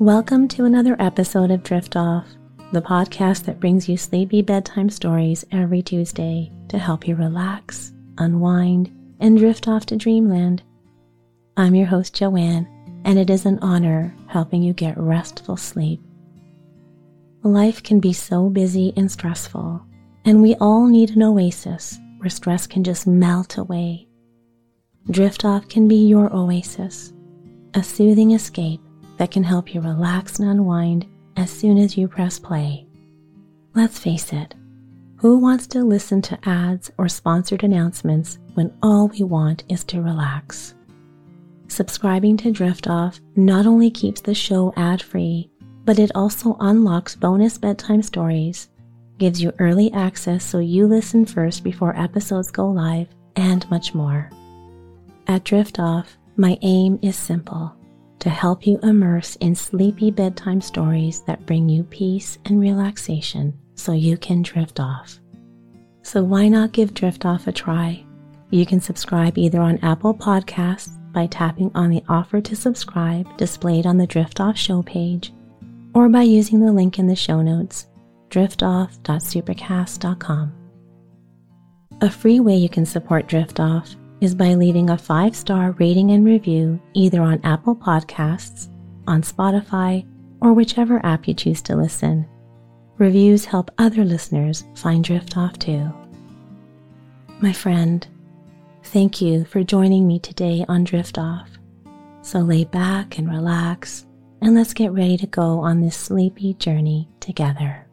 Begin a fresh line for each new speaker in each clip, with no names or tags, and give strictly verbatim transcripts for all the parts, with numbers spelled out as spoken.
Welcome to another episode of Drift Off, the podcast that brings you sleepy bedtime stories every Tuesday to help you relax, unwind, and drift off to dreamland. I'm your host, Joanne, and it is an honor helping you get restful sleep. Life can be so busy and stressful, and we all need an oasis where stress can just melt away. Drift Off can be your oasis, a soothing escape that can help you relax and unwind as soon as you press play. Let's face it, who wants to listen to ads or sponsored announcements when all we want is to relax? Subscribing to Drift Off not only keeps the show ad-free, but it also unlocks bonus bedtime stories, gives you early access so you listen first before episodes go live, and much more. At Drift Off, my aim is simple: to help you immerse in sleepy bedtime stories that bring you peace and relaxation so you can drift off. So why not give Drift Off a try? You can subscribe either on Apple Podcasts by tapping on the offer to subscribe displayed on the Drift Off show page, or by using the link in the show notes, drift off dot supercast dot com. A free way you can support Drift Off is by leaving a five-star rating and review either on Apple Podcasts, on Spotify, or whichever app you choose to listen. Reviews help other listeners find Drift Off too. My friend, thank you for joining me today on Drift Off. So lay back and relax, and let's get ready to go on this sleepy journey together.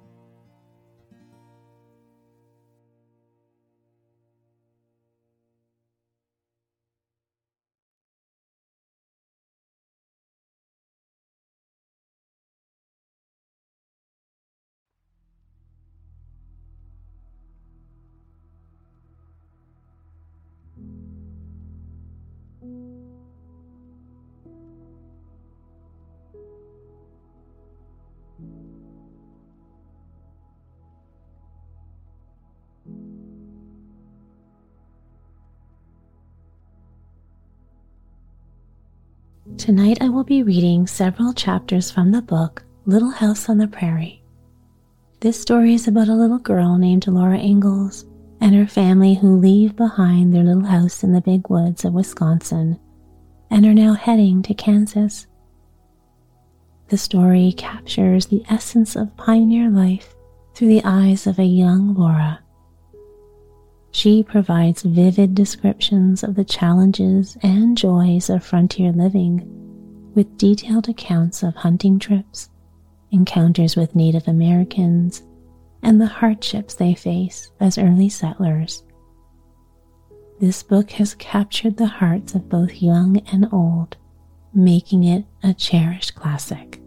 Tonight I will be reading several chapters from the book Little House on the Prairie. This story is about a little girl named Laura Ingalls and her family who leave behind their little house in the big woods of Wisconsin and are now heading to Kansas. The story captures the essence of pioneer life through the eyes of a young Laura. She provides vivid descriptions of the challenges and joys of frontier living, with detailed accounts of hunting trips, encounters with Native Americans, and the hardships they face as early settlers. This book has captured the hearts of both young and old, making it a cherished classic.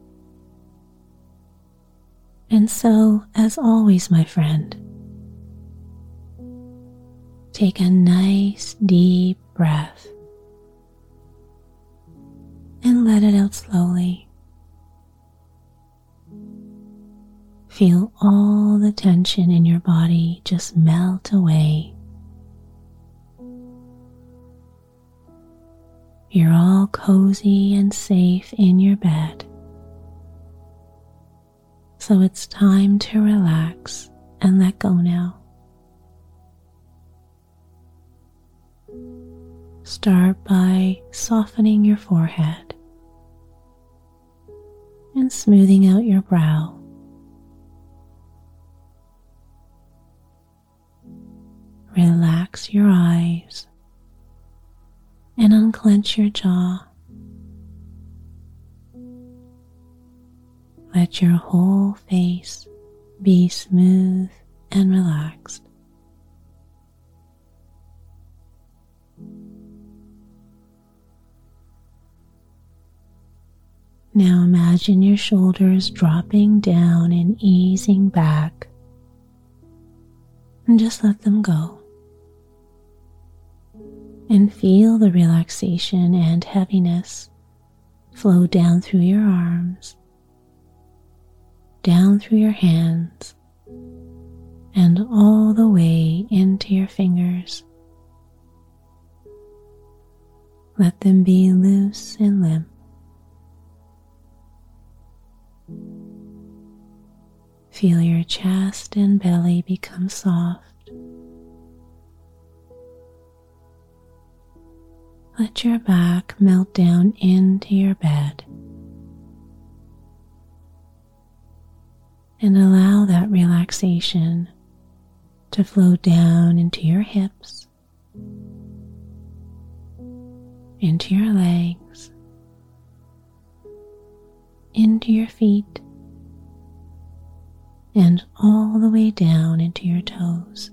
And so, as always, my friend, take a nice deep breath and let it out slowly. Feel all the tension in your body just melt away. You're all cozy and safe in your bed. So it's time to relax and let go now. Start by softening your forehead and smoothing out your brow. Relax your eyes and unclench your jaw. Let your whole face be smooth and relaxed. Now imagine your shoulders dropping down and easing back, and just let them go. And feel the relaxation and heaviness flow down through your arms, down through your hands, and all the way into your fingers. Let them be loose and limp. Feel your chest and belly become soft. Let your back melt down into your bed and allow that relaxation to flow down into your hips, into your legs, into your feet, and all the way down into your toes.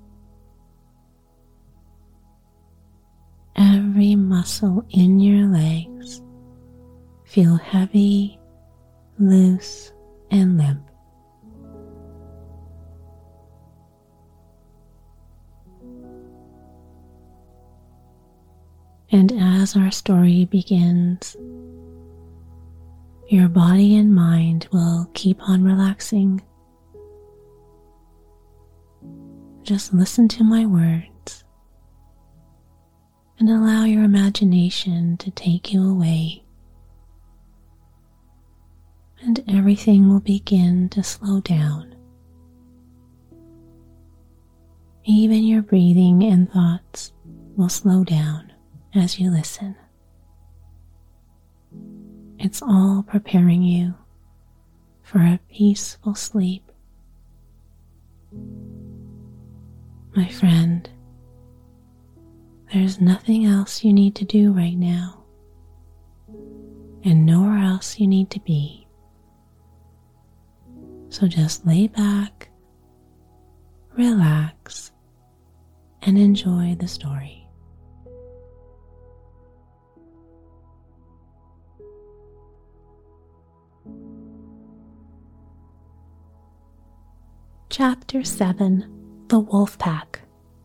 Every muscle in your legs feel heavy, loose, and limp. And as our story begins, your body and mind will keep on relaxing. Just listen to my words and allow your imagination to take you away, and everything will begin to slow down. Even your breathing and thoughts will slow down as you listen. It's all preparing you for a peaceful sleep. My friend, there's nothing else you need to do right now, and nowhere else you need to be. So just lay back, relax, and enjoy the story. Chapter seven. The Wolf Pack.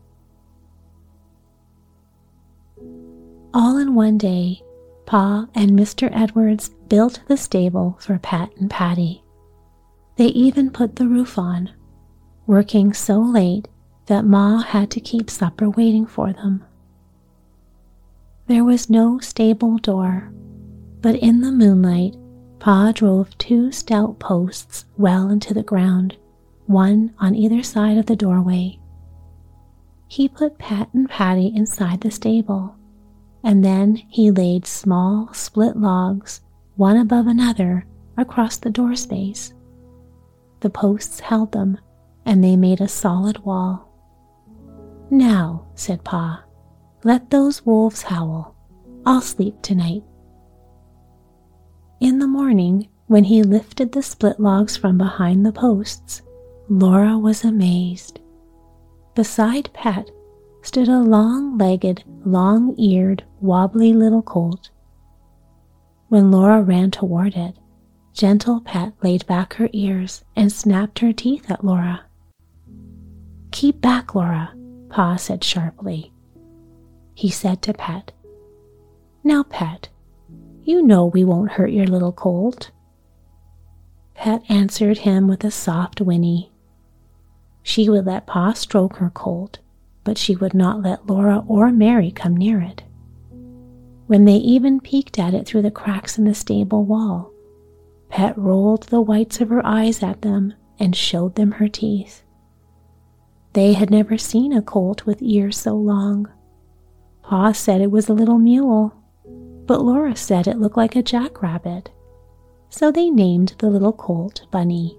All in one day, Pa and Mister Edwards built the stable for Pat and Patty. They even put the roof on, working so late that Ma had to keep supper waiting for them. There was no stable door, but in the moonlight, Pa drove two stout posts well into the ground, one on either side of the doorway. He put Pat and Patty inside the stable, and then he laid small split logs, one above another, across the door space. The posts held them, and they made a solid wall. "Now," said Pa, "let those wolves howl. I'll sleep tonight." In the morning, when he lifted the split logs from behind the posts, Laura was amazed. Beside Pat stood a long-legged, long-eared, wobbly little colt. When Laura ran toward it, gentle Pat laid back her ears and snapped her teeth at Laura. "Keep back, Laura," Pa said sharply. He said to Pat, "Now, Pat, you know we won't hurt your little colt." Pat answered him with a soft whinny. She would let Pa stroke her colt, but she would not let Laura or Mary come near it. When they even peeked at it through the cracks in the stable wall, Pat rolled the whites of her eyes at them and showed them her teeth. They had never seen a colt with ears so long. Pa said it was a little mule, but Laura said it looked like a jackrabbit, so they named the little colt Bunny.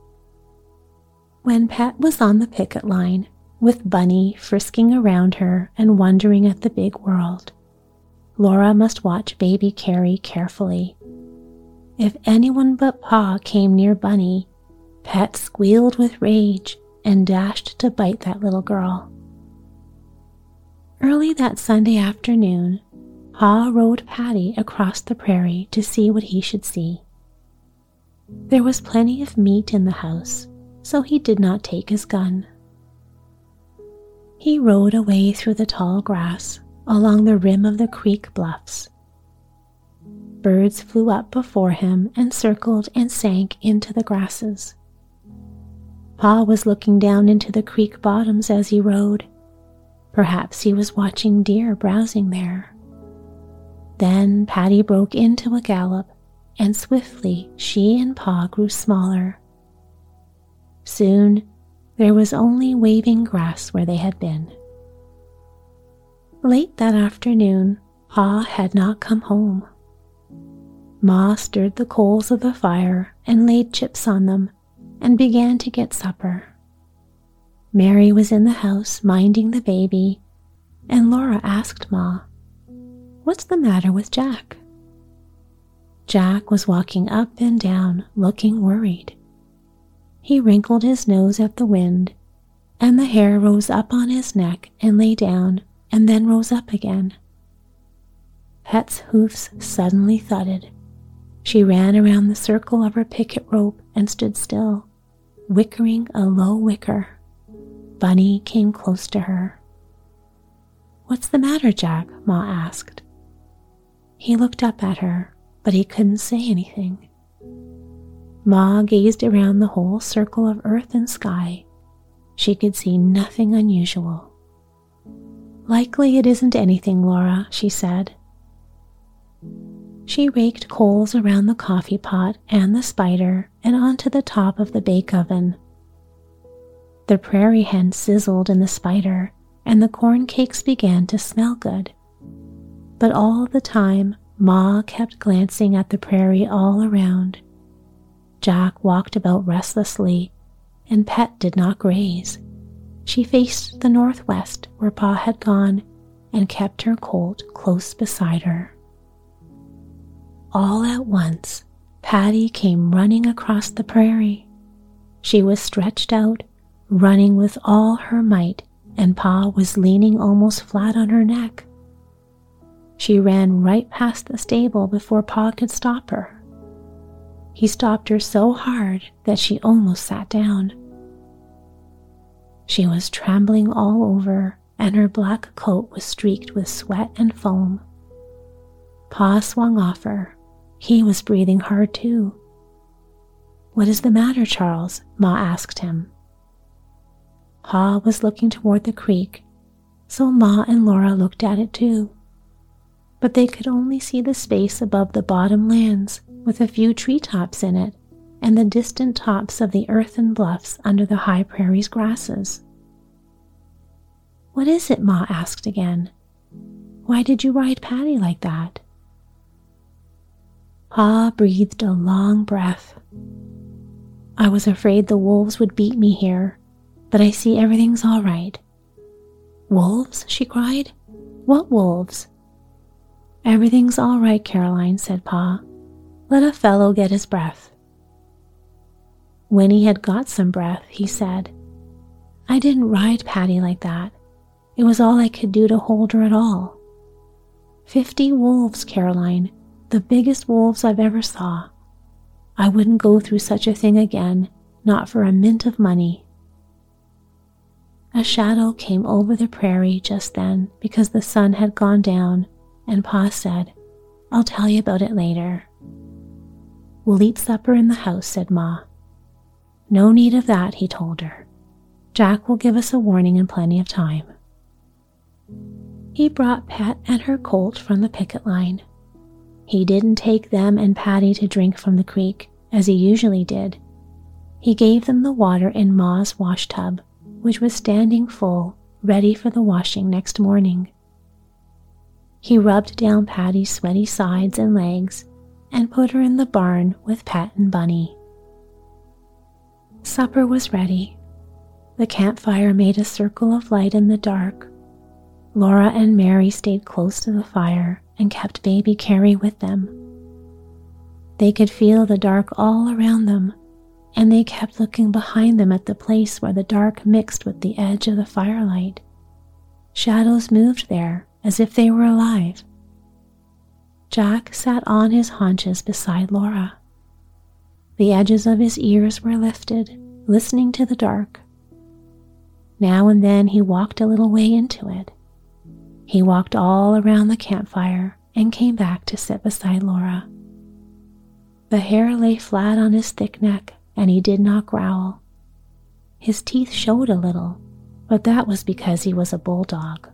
When Pat was on the picket line, with Bunny frisking around her and wondering at the big world, Laura must watch baby Carrie carefully. If anyone but Pa came near Bunny, Pat squealed with rage and dashed to bite that little girl. Early that Sunday afternoon, Pa rode Patty across the prairie to see what he should see. There was plenty of meat in the house, so he did not take his gun. He rode away through the tall grass along the rim of the creek bluffs. Birds flew up before him and circled and sank into the grasses. Pa was looking down into the creek bottoms as he rode. Perhaps he was watching deer browsing there. Then Patty broke into a gallop, and swiftly she and Pa grew smaller. Soon, there was only waving grass where they had been. Late that afternoon, Pa had not come home. Ma stirred the coals of the fire and laid chips on them and began to get supper. Mary was in the house minding the baby, and Laura asked Ma, "What's the matter with Jack?" Jack was walking up and down, looking worried. He wrinkled his nose at the wind, and the hair rose up on his neck and lay down and then rose up again. Pet's hoofs suddenly thudded. She ran around the circle of her picket rope and stood still, wickering a low wicker. Bunny came close to her. "What's the matter, Jack?" Ma asked. He looked up at her, but he couldn't say anything. Ma gazed around the whole circle of earth and sky. She could see nothing unusual. "Likely it isn't anything, Laura," she said. She raked coals around the coffee pot and the spider and onto the top of the bake oven. The prairie hen sizzled in the spider, and the corn cakes began to smell good. But all the time, Ma kept glancing at the prairie all around. Jack walked about restlessly, and Pet did not graze. She faced the northwest where Pa had gone and kept her colt close beside her. All at once, Patty came running across the prairie. She was stretched out, running with all her might, and Pa was leaning almost flat on her neck. She ran right past the stable before Pa could stop her. He stopped her so hard that she almost sat down. She was trembling all over, and her black coat was streaked with sweat and foam. Pa swung off her. He was breathing hard too. "What is the matter, Charles?" Ma asked him. Pa was looking toward the creek, so Ma and Laura looked at it too. But they could only see the space above the bottom lands with a few treetops in it and the distant tops of the earthen bluffs under the high prairie's grasses. "What is it?" Ma asked again. "Why did you ride Patty like that?" Pa breathed a long breath. "I was afraid the wolves would beat me here, but I see everything's all right." "Wolves?" she cried. "What wolves?" "Everything's all right, Caroline," said Pa. "Let a fellow get his breath." When he had got some breath, he said, "I didn't ride Patty like that. It was all I could do to hold her at all. Fifty wolves, Caroline, the biggest wolves I've ever saw. I wouldn't go through such a thing again, not for a mint of money." A shadow came over the prairie just then because the sun had gone down, and Pa said, "I'll tell you about it later." "We'll eat supper in the house," said Ma. "No need of that," he told her. "Jack will give us a warning in plenty of time." He brought Pet and her colt from the picket line. He didn't take them and Patty to drink from the creek, as he usually did. He gave them the water in Ma's wash tub, which was standing full, ready for the washing next morning. He rubbed down Patty's sweaty sides and legs and put her in the barn with Pet and Bunny. Supper was ready. The campfire made a circle of light in the dark. Laura and Mary stayed close to the fire and kept baby Carrie with them. They could feel the dark all around them, and they kept looking behind them at the place where the dark mixed with the edge of the firelight. Shadows moved there as if they were alive. Jack sat on his haunches beside Laura. The edges of his ears were lifted, listening to the dark. Now and then he walked a little way into it. He walked all around the campfire and came back to sit beside Laura. The hair lay flat on his thick neck, and he did not growl. His teeth showed a little, but that was because he was a bulldog.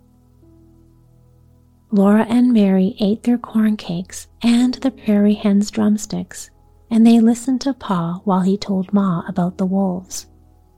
Laura and Mary ate their corn cakes and the prairie hen's drumsticks, and they listened to Pa while he told Ma about the wolves.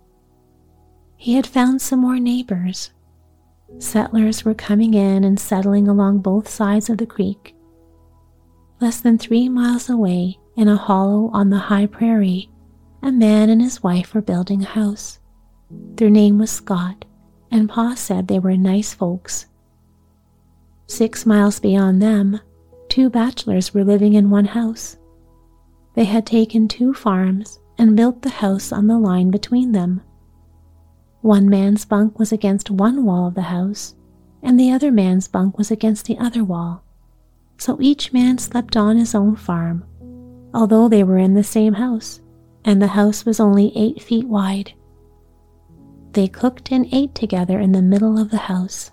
he had found some more neighbors. Settlers were coming in and settling along both sides of the creek. Less than three miles away, in a hollow on the high prairie, a man and his wife were building a house. Their name was Scott, and Pa said they were nice folks. Six miles beyond them, two bachelors were living in one house. They had taken two farms and built the house on the line between them. One man's bunk was against one wall of the house, and the other man's bunk was against the other wall, so each man slept on his own farm, although they were in the same house, and the house was only eight feet wide. They cooked and ate together in the middle of the house.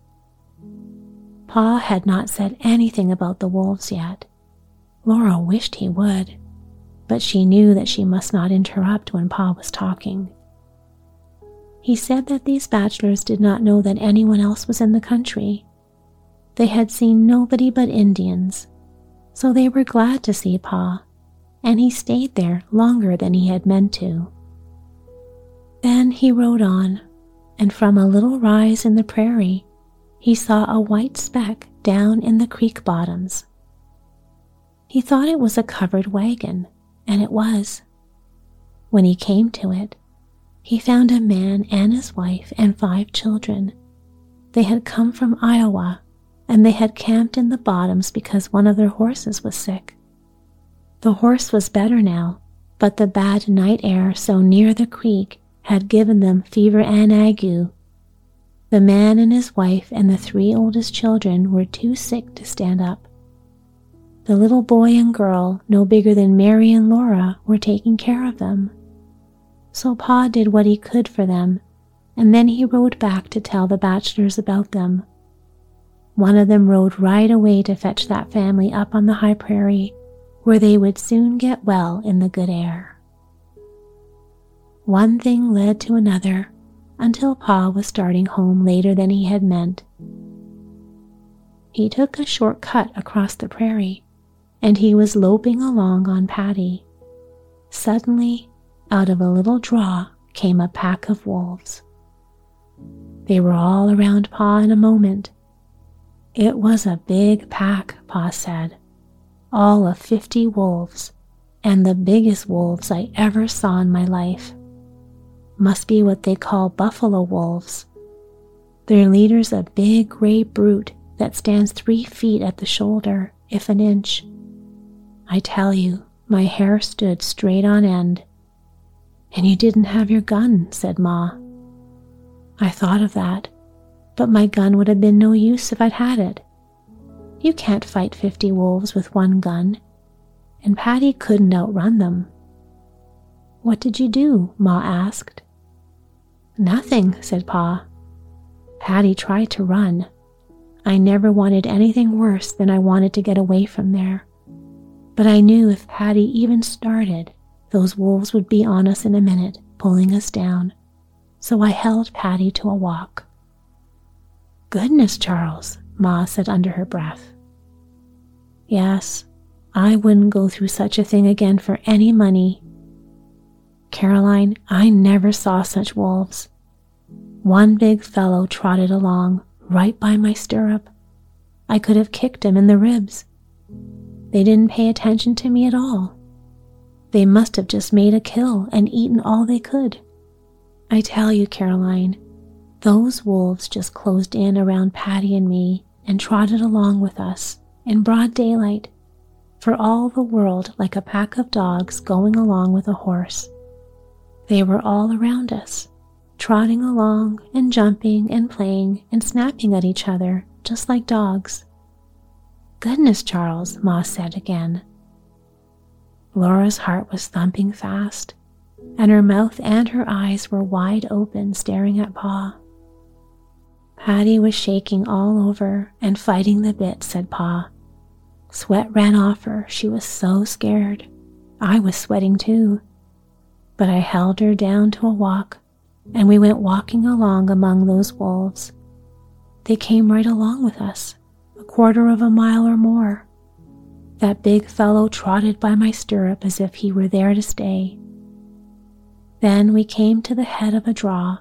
Pa had not said anything about the wolves yet. Laura wished he would, but she knew that she must not interrupt when Pa was talking. He said that these bachelors did not know that anyone else was in the country. They had seen nobody but Indians, so they were glad to see Pa, and he stayed there longer than he had meant to. Then he rode on, and from a little rise in the prairie, he saw a white speck down in the creek bottoms. He thought it was a covered wagon, and it was. When he came to it, he found a man and his wife and five children. They had come from Iowa, and they had camped in the bottoms because one of their horses was sick. The horse was better now, but the bad night air so near the creek had given them fever and ague. The man and his wife and the three oldest children were too sick to stand up. The little boy and girl, no bigger than Mary and Laura, were taking care of them. So Pa did what he could for them, and then he rode back to tell the bachelors about them. One of them rode right away to fetch that family up on the high prairie, where they would soon get well in the good air. One thing led to another, until Pa was starting home later than he had meant. He took a short cut across the prairie, and he was loping along on Patty. Suddenly, out of a little draw came a pack of wolves. They were all around Pa in a moment. It was a big pack, Pa said, all of fifty wolves, and the biggest wolves I ever saw in my life. Must be what they call buffalo wolves. Their leader's a big gray brute that stands three feet at the shoulder, if an inch. I tell you, my hair stood straight on end. And you didn't have your gun, said Ma. I thought of that, but my gun would have been no use if I'd had it. You can't fight fifty wolves with one gun, and Patty couldn't outrun them. What did you do? Ma asked. Nothing, said Pa. Patty tried to run. I never wanted anything worse than I wanted to get away from there. But I knew if Patty even started, those wolves would be on us in a minute, pulling us down. So I held Patty to a walk. Goodness, Charles, Ma said under her breath. Yes, I wouldn't go through such a thing again for any money. Caroline, I never saw such wolves. One big fellow trotted along, right by my stirrup. I could have kicked him in the ribs. They didn't pay attention to me at all. They must have just made a kill and eaten all they could. I tell you, Caroline, those wolves just closed in around Patty and me and trotted along with us in broad daylight, for all the world like a pack of dogs going along with a horse. They were all around us, trotting along and jumping and playing and snapping at each other just like dogs. Goodness, Charles, Ma said again. Laura's heart was thumping fast, and her mouth and her eyes were wide open, staring at Pa. Patty was shaking all over and fighting the bit, said Pa. Sweat ran off her. She was so scared. I was sweating too. But I held her down to a walk, and we went walking along among those wolves. They came right along with us, a quarter of a mile or more. That big fellow trotted by my stirrup as if he were there to stay. Then we came to the head of a draw,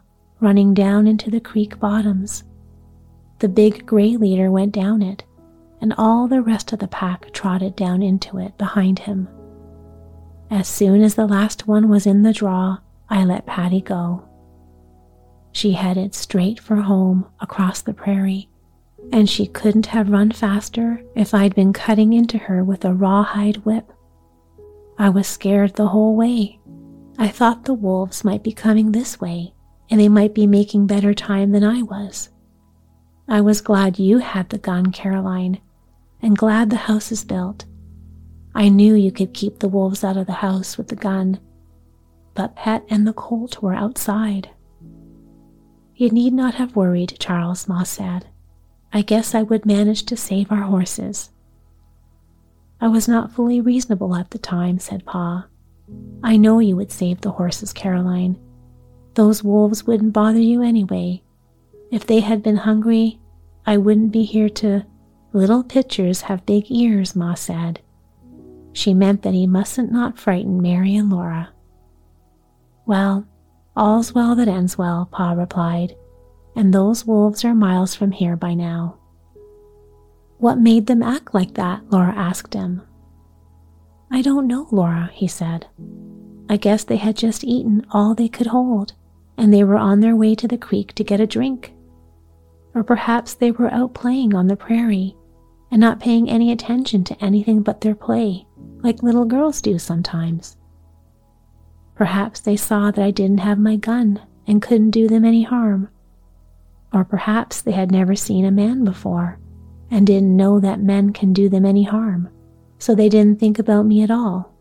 running down into the creek bottoms. The big gray leader went down it, and all the rest of the pack trotted down into it behind him. As soon as the last one was in the draw, I let Patty go. She headed straight for home across the prairie, and she couldn't have run faster if I'd been cutting into her with a rawhide whip. I was scared the whole way. I thought the wolves might be coming this way, and they might be making better time than I was. I was glad you had the gun, Caroline, and glad the house is built. I knew you could keep the wolves out of the house with the gun, but Pet and the colt were outside. You need not have worried, Charles, Ma said. I guess I would manage to save our horses. I was not fully reasonable at the time, said Pa. I know you would save the horses, Caroline. Those wolves wouldn't bother you anyway. If they had been hungry, I wouldn't be here to... Little pitchers have big ears, Ma said. She meant that he mustn't not frighten Mary and Laura. Well, all's well that ends well, Pa replied, and those wolves are miles from here by now. What made them act like that? Laura asked him. I don't know, Laura, he said. I guess they had just eaten all they could hold, and they were on their way to the creek to get a drink. Or perhaps they were out playing on the prairie and not paying any attention to anything but their play, like little girls do sometimes. Perhaps they saw that I didn't have my gun and couldn't do them any harm. Or perhaps they had never seen a man before and didn't know that men can do them any harm, so they didn't think about me at all.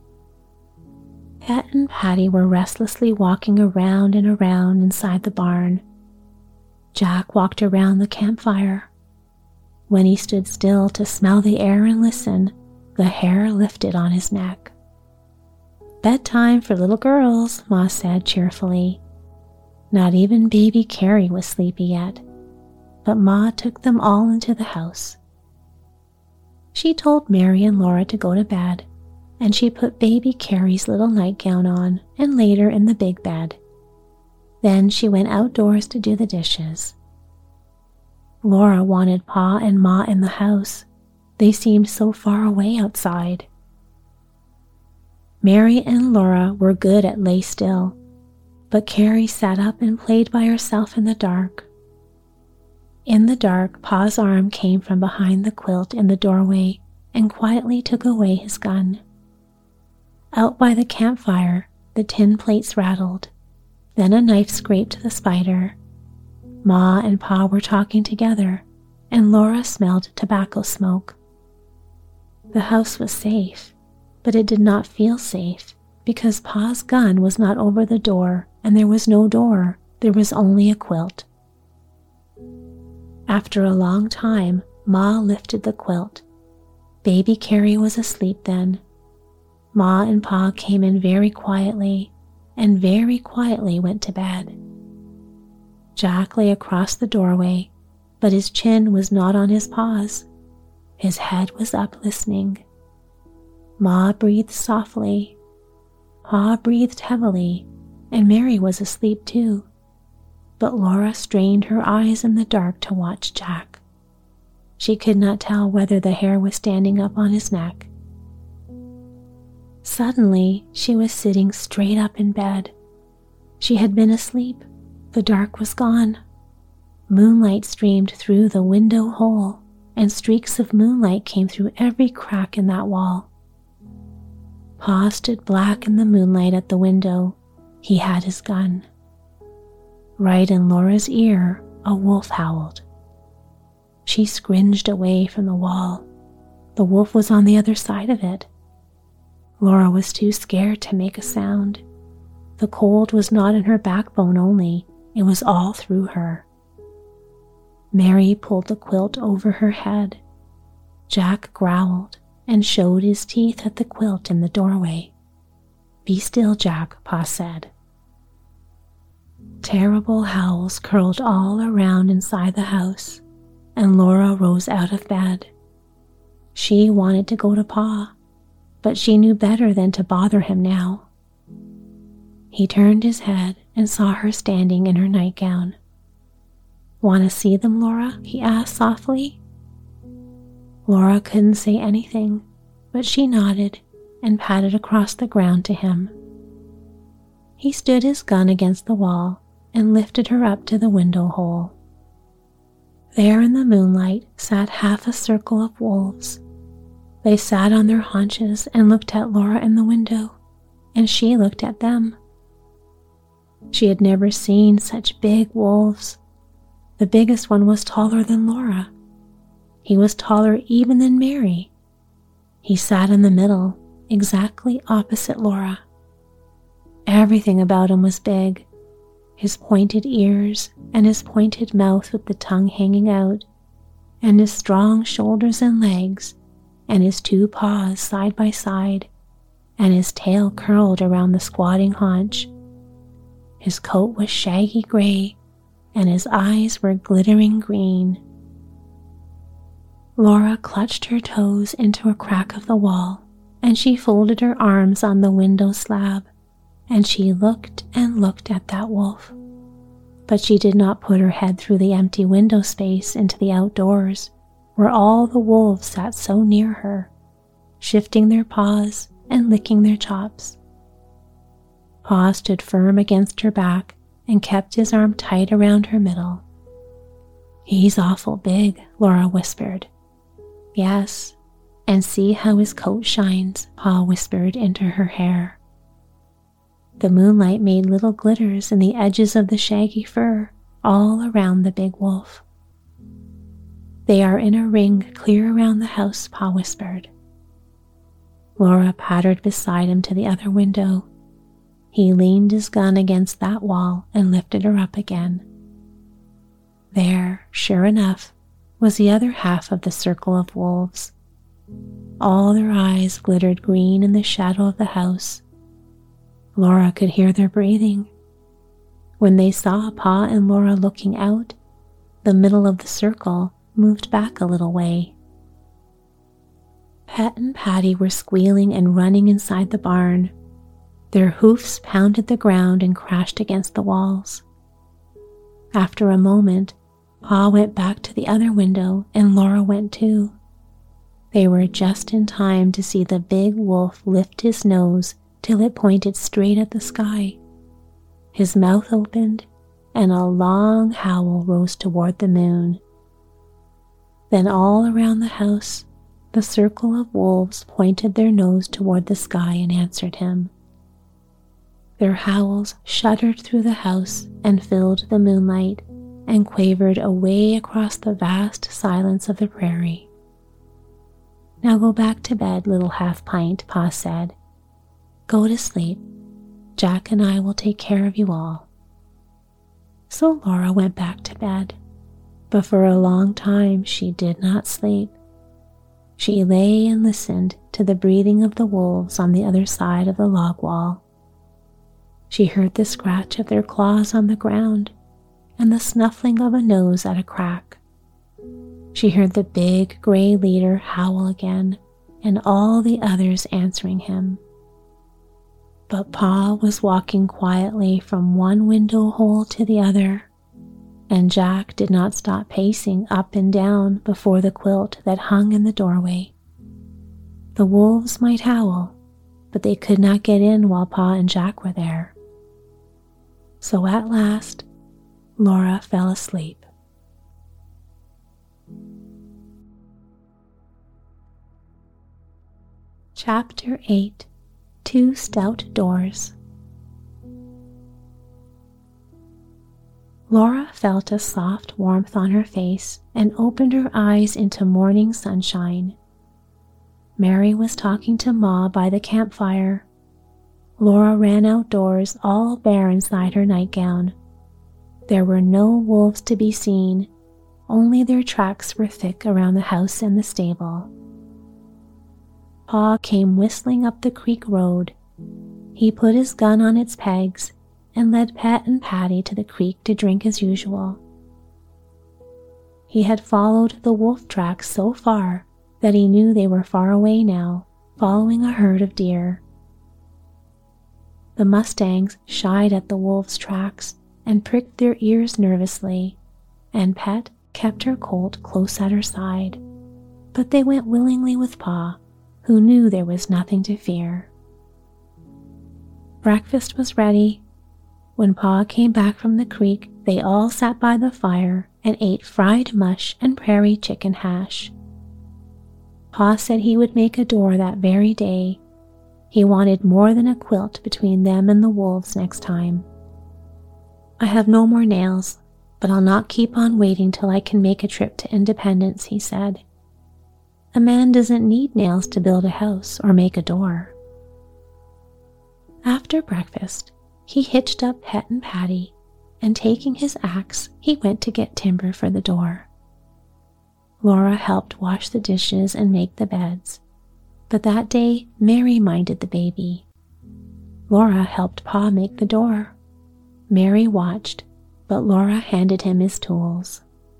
Pet and Patty were restlessly walking around and around inside the barn. Jack walked around the campfire. When he stood still to smell the air and listen, the hair lifted on his neck. Bedtime for little girls, Ma said cheerfully. Not even baby Carrie was sleepy yet, but Ma took them all into the house. She told Mary and Laura to go to bed, and she put baby Carrie's little nightgown on and laid her in the big bed. Then she went outdoors to do the dishes. Laura wanted Pa and Ma in the house. They seemed so far away outside. Mary and Laura were good at lay still, but Carrie sat up and played by herself in the dark. In the dark, Pa's arm came from behind the quilt in the doorway and quietly took away his gun. Out by the campfire, the tin plates rattled. Then a knife scraped the spider. Ma and Pa were talking together, and Laura smelled tobacco smoke. The house was safe, but it did not feel safe because Pa's gun was not over the door, and there was no door. There was only a quilt. After a long time, Ma lifted the quilt. Baby Carrie was asleep then. Ma and Pa came in very quietly, and very quietly went to bed. Jack lay across the doorway, but his chin was not on his paws. His head was up listening. Ma breathed softly. Pa breathed heavily, and Mary was asleep too. But Laura strained her eyes in the dark to watch Jack. She could not tell whether the hair was standing up on his neck. Suddenly, she was sitting straight up in bed. She had been asleep. The dark was gone. Moonlight streamed through the window hole, and streaks of moonlight came through every crack in that wall. Pa stood black in the moonlight at the window. He had his gun. Right in Laura's ear, a wolf howled. She scringed away from the wall. The wolf was on the other side of it. Laura was too scared to make a sound. The cold was not in her backbone only, it was all through her. Mary pulled the quilt over her head. Jack growled and showed his teeth at the quilt in the doorway. Be still, Jack, Pa said. Terrible howls curled all around inside the house, and Laura rose out of bed. She wanted to go to Pa, but she knew better than to bother him now. He turned his head and saw her standing in her nightgown. "Want to see them, Laura?" he asked softly. Laura couldn't say anything, but she nodded and padded across the ground to him. He stood his gun against the wall and lifted her up to the window hole. There in the moonlight sat half a circle of wolves. They sat on their haunches and looked at Laura in the window, and she looked at them. She had never seen such big wolves. The biggest one was taller than Laura. He was taller even than Mary. He sat in the middle, exactly opposite Laura. Everything about him was big. His pointed ears and his pointed mouth with the tongue hanging out, and his strong shoulders and legs, and his two paws side by side, and his tail curled around the squatting haunch. His coat was shaggy gray, and his eyes were glittering green. Laura clutched her toes into a crack of the wall, and she folded her arms on the window slab, and she looked and looked at that wolf. But she did not put her head through the empty window space into the outdoors, where all the wolves sat so near her, shifting their paws and licking their chops. Pa stood firm against her back and kept his arm tight around her middle. "He's awful big," Laura whispered. "Yes, and see how his coat shines," Pa whispered into her hair. The moonlight made little glitters in the edges of the shaggy fur all around the big wolf. "They are in a ring clear around the house," Pa whispered. Laura pattered beside him to the other window. He leaned his gun against that wall and lifted her up again. There, sure enough, was the other half of the circle of wolves. All their eyes glittered green in the shadow of the house. Laura could hear their breathing. When they saw Pa and Laura looking out, the middle of the circle moved back a little way. Pet and Patty were squealing and running inside the barn. Their hoofs pounded the ground and crashed against the walls. After a moment, Pa went back to the other window and Laura went too. They were just in time to see the big wolf lift his nose till it pointed straight at the sky. His mouth opened and a long howl rose toward the moon. Then all around the house, the circle of wolves pointed their nose toward the sky and answered him. Their howls shuddered through the house and filled the moonlight and quavered away across the vast silence of the prairie. "Now go back to bed, little half-pint," Pa said. "Go to sleep. Jack and I will take care of you all." So Laura went back to bed, but for a long time she did not sleep. She lay and listened to the breathing of the wolves on the other side of the log wall. She heard the scratch of their claws on the ground and the snuffling of a nose at a crack. She heard the big gray leader howl again and all the others answering him. But Pa was walking quietly from one window hole to the other, and Jack did not stop pacing up and down before the quilt that hung in the doorway. The wolves might howl, but they could not get in while Pa and Jack were there. So at last, Laura fell asleep. Chapter eight. Two Stout Doors. Laura felt a soft warmth on her face and opened her eyes into morning sunshine. Mary was talking to Ma by the campfire. Laura ran outdoors, all bare inside her nightgown. There were no wolves to be seen, only their tracks were thick around the house and the stable. Pa came whistling up the creek road. He put his gun on its pegs and led Pet and Patty to the creek to drink as usual. He had followed the wolf tracks so far that he knew they were far away now, following a herd of deer. the mustangs shied at the wolves' tracks and pricked their ears nervously, and Pet kept her colt close at her side, but they went willingly with Pa, who knew there was nothing to fear. Breakfast was ready. When Pa came back from the creek, they all sat by the fire and ate fried mush and prairie chicken hash. Pa said he would make a door that very day. He wanted more than a quilt between them and the wolves next time. "I have no more nails, but I'll not keep on waiting till I can make a trip to Independence," he said. "A man doesn't need nails to build a house or make a door." After breakfast, he hitched up Pet and Patty, and taking his axe, he went to get timber for the door. Laura helped wash the dishes and make the beds, but that day Mary minded the baby. Laura helped Pa make the door. Mary watched, but Laura handed him his tools.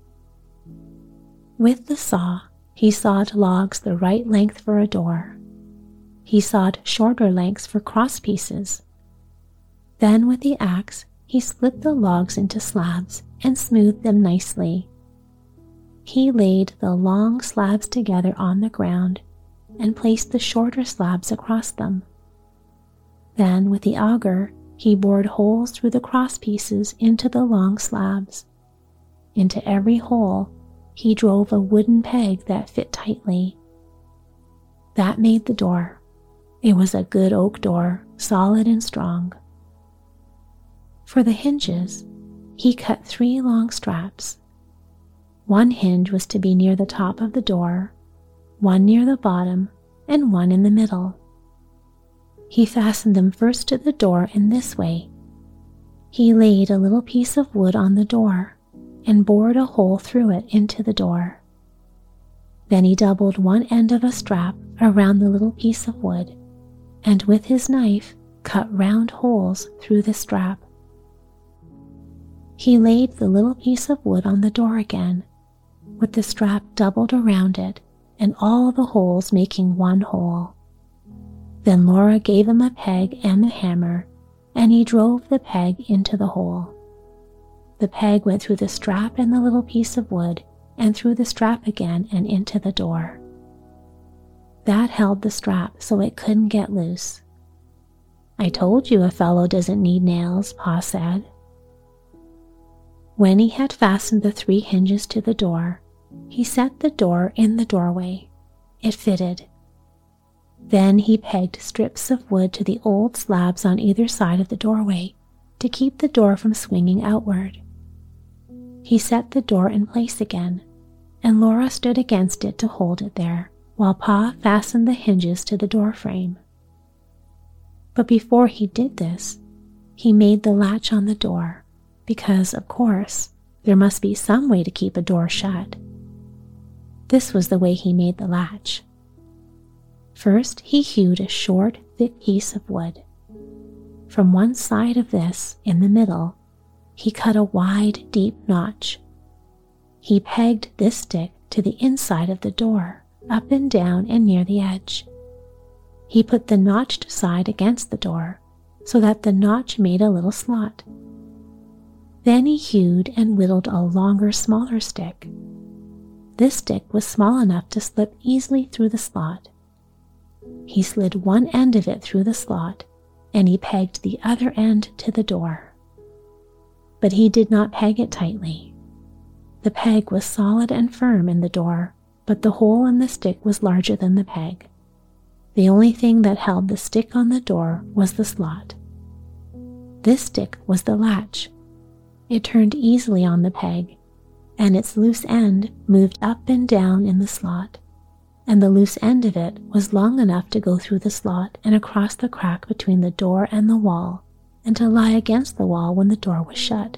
With the saw, he sawed logs the right length for a door. He sawed shorter lengths for cross pieces. Then with the axe, he split the logs into slabs and smoothed them nicely. He laid the long slabs together on the ground and placed the shorter slabs across them. Then with the auger, he bored holes through the cross pieces into the long slabs. Into every hole, he drove a wooden peg that fit tightly. That made the door. It was a good oak door, solid and strong. For the hinges, he cut three long straps. One hinge was to be near the top of the door, one near the bottom, and one in the middle. He fastened them first to the door in this way. He laid a little piece of wood on the door and bored a hole through it into the door. Then he doubled one end of a strap around the little piece of wood, and with his knife cut round holes through the strap. He laid the little piece of wood on the door again, with the strap doubled around it and all the holes making one hole. Then Laura gave him a peg and the hammer, and he drove the peg into the hole. The peg went through the strap and the little piece of wood, and through the strap again and into the door. That held the strap so it couldn't get loose. "I told you a fellow doesn't need nails," Pa said. When he had fastened the three hinges to the door, he set the door in the doorway. It fitted. Then he pegged strips of wood to the old slabs on either side of the doorway to keep the door from swinging outward. He set the door in place again, and Laura stood against it to hold it there, while Pa fastened the hinges to the door frame. But before he did this, he made the latch on the door, because, of course, there must be some way to keep a door shut. This was the way he made the latch. First, he hewed a short, thick piece of wood. From one side of this, in the middle, he cut a wide, deep notch. He pegged this stick to the inside of the door, up and down and near the edge. He put the notched side against the door, so that the notch made a little slot. Then he hewed and whittled a longer, smaller stick. This stick was small enough to slip easily through the slot. He slid one end of it through the slot, and he pegged the other end to the door. But he did not peg it tightly. The peg was solid and firm in the door, but the hole in the stick was larger than the peg. The only thing that held the stick on the door was the slot. This stick was the latch. It turned easily on the peg, and its loose end moved up and down in the slot, and the loose end of it was long enough to go through the slot and across the crack between the door and the wall, and to lie against the wall when the door was shut.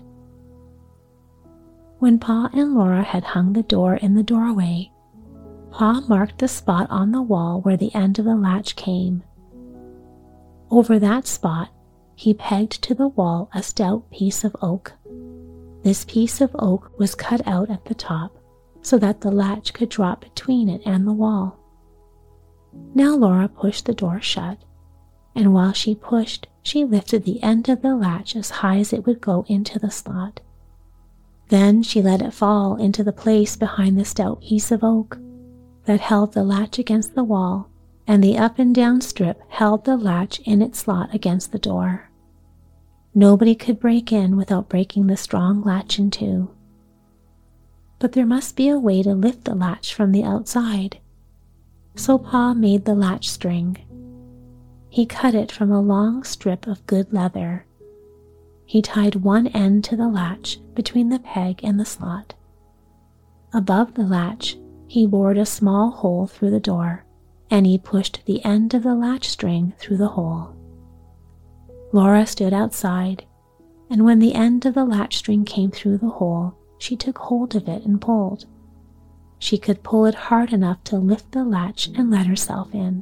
When Pa and Laura had hung the door in the doorway, Pa marked the spot on the wall where the end of the latch came. Over that spot, he pegged to the wall a stout piece of oak. This piece of oak was cut out at the top so that the latch could drop between it and the wall. Now Laura pushed the door shut, and while she pushed, she lifted the end of the latch as high as it would go into the slot. Then she let it fall into the place behind the stout piece of oak that held the latch against the wall, and the up and down strip held the latch in its slot against the door. Nobody could break in without breaking the strong latch in two. But there must be a way to lift the latch from the outside. So Pa made the latch string. He cut it from a long strip of good leather. He tied one end to the latch between the peg and the slot. Above the latch, he bored a small hole through the door, and he pushed the end of the latch string through the hole. Laura stood outside, and when the end of the latch string came through the hole, she took hold of it and pulled. She could pull it hard enough to lift the latch and let herself in.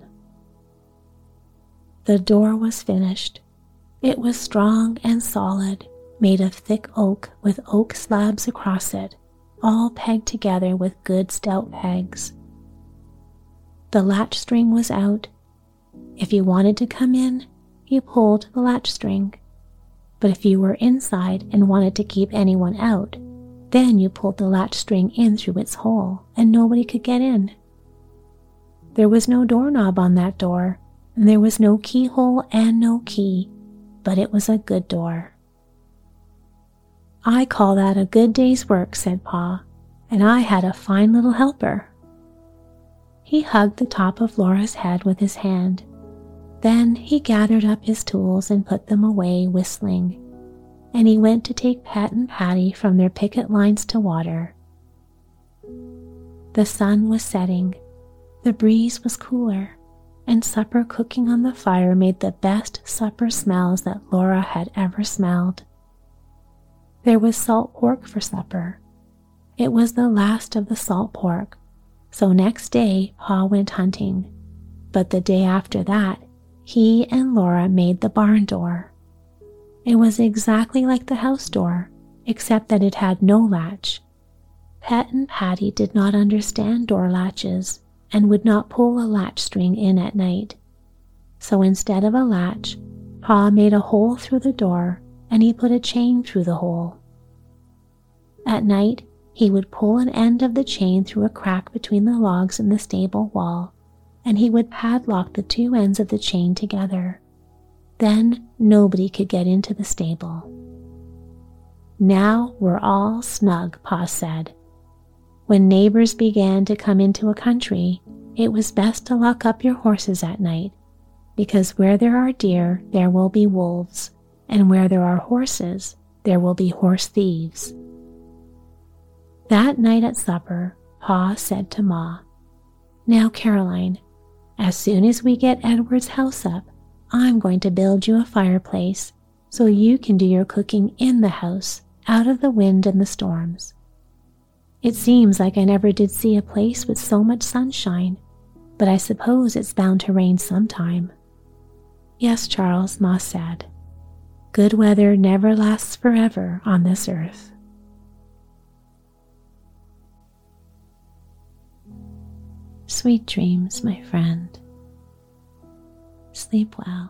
The door was finished. It was strong and solid, made of thick oak with oak slabs across it, all pegged together with good stout pegs. The latch string was out. If you wanted to come in, you pulled the latch string. But if you were inside and wanted to keep anyone out, then you pulled the latch string in through its hole, and nobody could get in. There was no doorknob on that door, and there was no keyhole and no key, but it was a good door. "I call that a good day's work," said Pa, "and I had a fine little helper." He hugged the top of Laura's head with his hand. Then he gathered up his tools and put them away, whistling, and he went to take Pet and Patty from their picket lines to water. The sun was setting, the breeze was cooler, and supper cooking on the fire made the best supper smells that Laura had ever smelled. There was salt pork for supper. It was the last of the salt pork, so next day Pa went hunting, but the day after that, he and Laura made the barn door. It was exactly like the house door, except that it had no latch. Pet and Patty did not understand door latches and would not pull a latch string in at night. So instead of a latch, Pa made a hole through the door and he put a chain through the hole. At night, he would pull an end of the chain through a crack between the logs in the stable wall, and he would padlock the two ends of the chain together. Then nobody could get into the stable. "Now we're all snug," Pa said. "When neighbors began to come into a country, it was best to lock up your horses at night, because where there are deer, there will be wolves, and where there are horses, there will be horse thieves." That night at supper, Pa said to Ma, "Now, Caroline, as soon as we get Edward's house up, I'm going to build you a fireplace so you can do your cooking in the house, out of the wind and the storms. It seems like I never did see a place with so much sunshine, but I suppose it's bound to rain sometime." "Yes, Charles," Ma said. "Good weather never lasts forever on this earth." Sweet dreams, my friend. Sleep well.